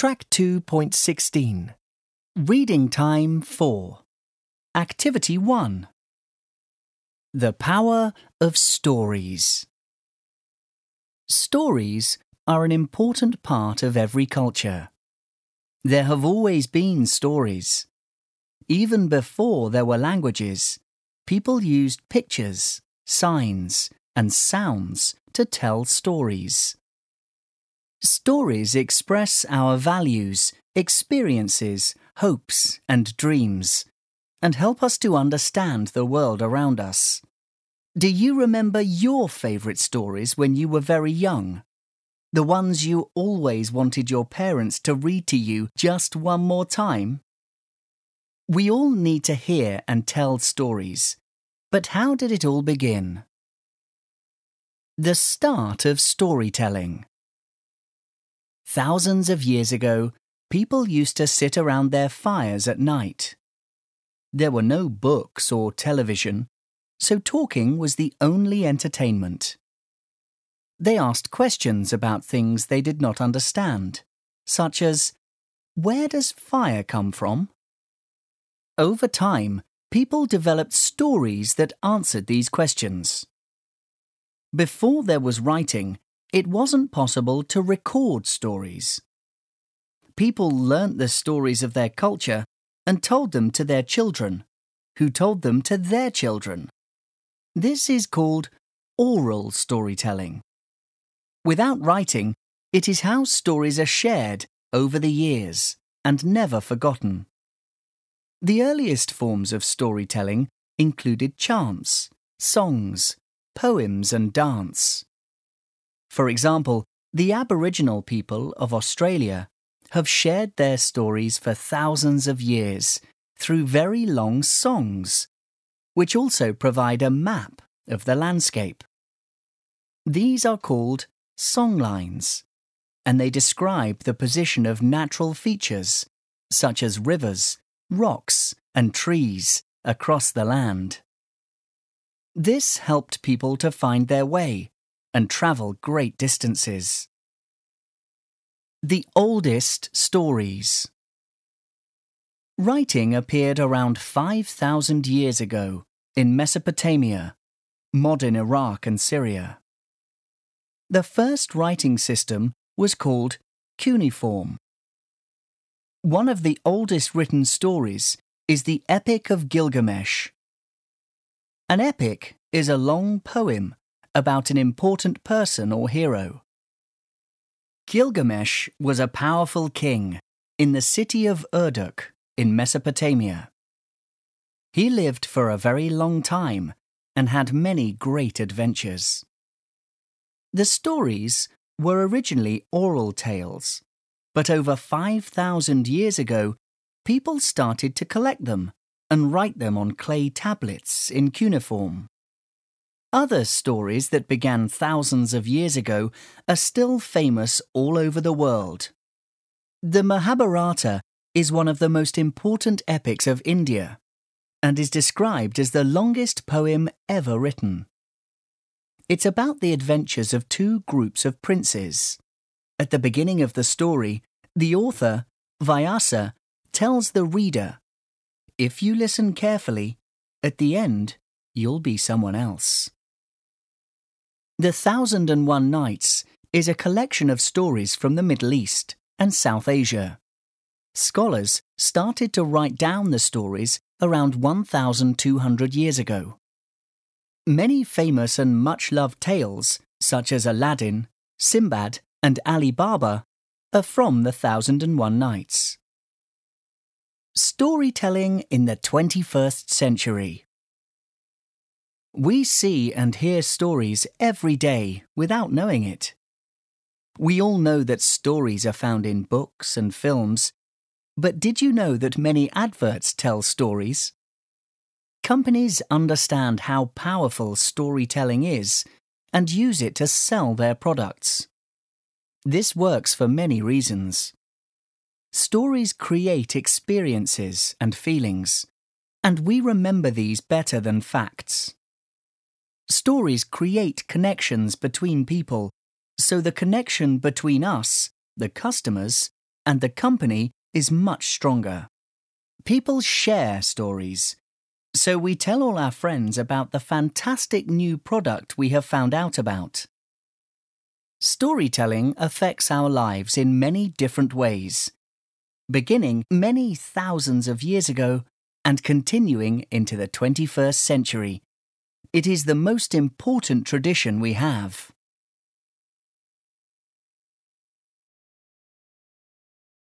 Track 2.16. Reading Time 4. Activity 1. The Power of Stories. Stories are an important part of every culture. There have always been stories. Even before there were languages, people used pictures, signs, and sounds to tell stories. Stories express our values, experiences, hopes, and dreams, and help us to understand the world around us. Do you remember your favourite stories when you were very young? The ones you always wanted your parents to read to you just one more time? We all need to hear and tell stories. But how did it all begin? The start of storytelling. Thousands of years ago, people used to sit around their fires at night. There were no books or television, so talking was the only entertainment. They asked questions about things they did not understand, such as, where does fire come from? Over time, people developed stories that answered these questions. Before there was writing, it wasn't possible to record stories. People learnt the stories of their culture and told them to their children, who told them to their children. This is called oral storytelling. Without writing, it is how stories are shared over the years and never forgotten. The earliest forms of storytelling included chants, songs, poems, and dance. For example, the Aboriginal people of Australia have shared their stories for thousands of years through very long songs, which also provide a map of the landscape. These are called songlines, and they describe the position of natural features, such as rivers, rocks, and trees across the land. This helped people to find their way and travel great distances. The oldest stories. Writing appeared around 5,000 years ago in Mesopotamia, modern Iraq and Syria. The first writing system was called cuneiform. One of the oldest written stories is the Epic of Gilgamesh. An epic is a long poem about an important person or hero. Gilgamesh was a powerful king in the city of Urduk in Mesopotamia. He lived for a very long time and had many great adventures. The stories were originally oral tales, but over 5,000 years ago, people started to collect them and write them on clay tablets in cuneiform. Other stories that began thousands of years ago are still famous all over the world. The Mahabharata is one of the most important epics of India and is described as the longest poem ever written. It's about the adventures of two groups of princes. At the beginning of the story, the author, Vyasa, tells the reader, if you listen carefully, at the end, you'll be someone else. The 1001 Nights is a collection of stories from the Middle East and South Asia. Scholars started to write down the stories around 1,200 years ago. Many famous and much-loved tales, such as Aladdin, Sinbad, and Ali Baba, are from the 1001 Nights. Storytelling in the 21st century. We see and hear stories every day without knowing it. We all know that stories are found in books and films, but did you know that many adverts tell stories? Companies understand how powerful storytelling is and use it to sell their products. This works for many reasons. Stories create experiences and feelings, and we remember these better than facts. Stories create connections between people, so the connection between us, the customers, and the company is much stronger. People share stories, so we tell all our friends about the fantastic new product we have found out about. Storytelling affects our lives in many different ways, beginning many thousands of years ago and continuing into the 21st century. It is the most important tradition we have.